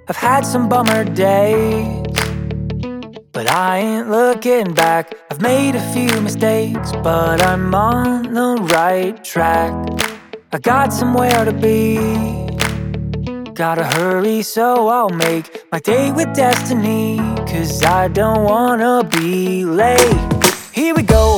I've had some bummer days, but I ain't looking back. I've made a few mistakes, but I'm on the right track. I got somewhere to be, gotta hurry so I'll make my day with destiny, 'cause I don't wanna be late. Here we go.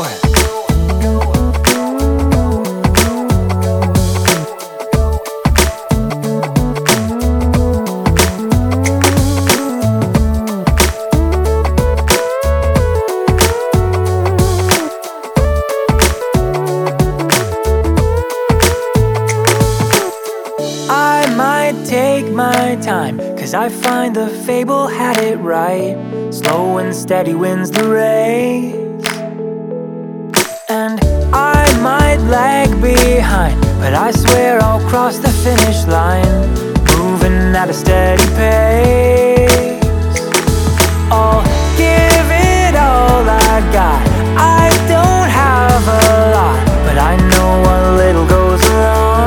I might take my time, 'cause I find the fable had it right. Slow and steady wins the race. And I might lag behind, but I swear I'll cross the finish line, moving at a steady pace. I'll give it all I got. I don't have a lot, but I know a little goes a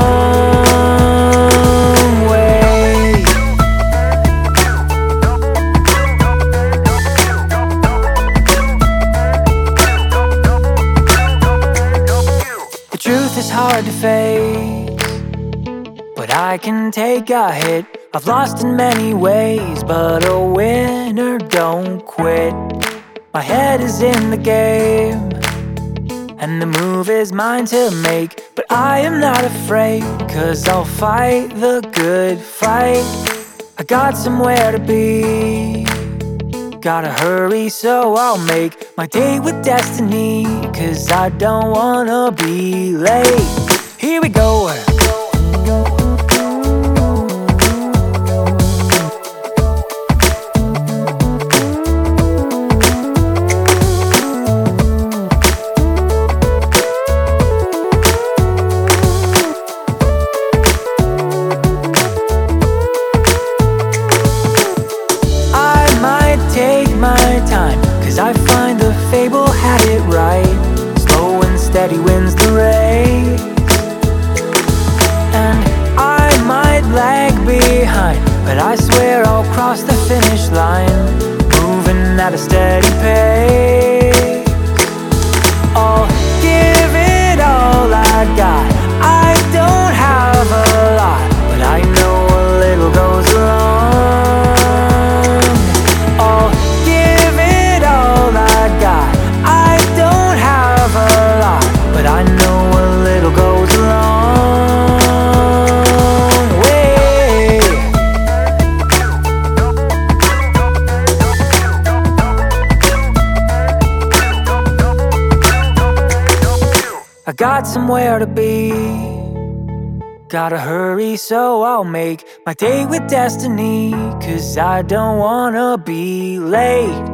long way. The truth is hard to face, but I can take a hit. I've lost in many ways, but a winner don't quit. My head is in the game, and the move is mine to make. But I am not afraid, 'cause I'll fight the good fight. I got somewhere to be, gotta hurry so I'll make my day with destiny, 'cause I don't wanna be late. Here we go. Take my time, 'cause I find the fable had it right. Slow and steady wins the race. And I might lag behind, but I swear I'll cross the finish line, moving at a steady pace. I'll give it all I got. I don't have a lot, but I know a little goes along. I'll give it all I got. I don't have a lot, but I know a little goes a long way. I got somewhere to be, gotta hurry so I'll make my day with destiny, 'cause I don't wanna be late.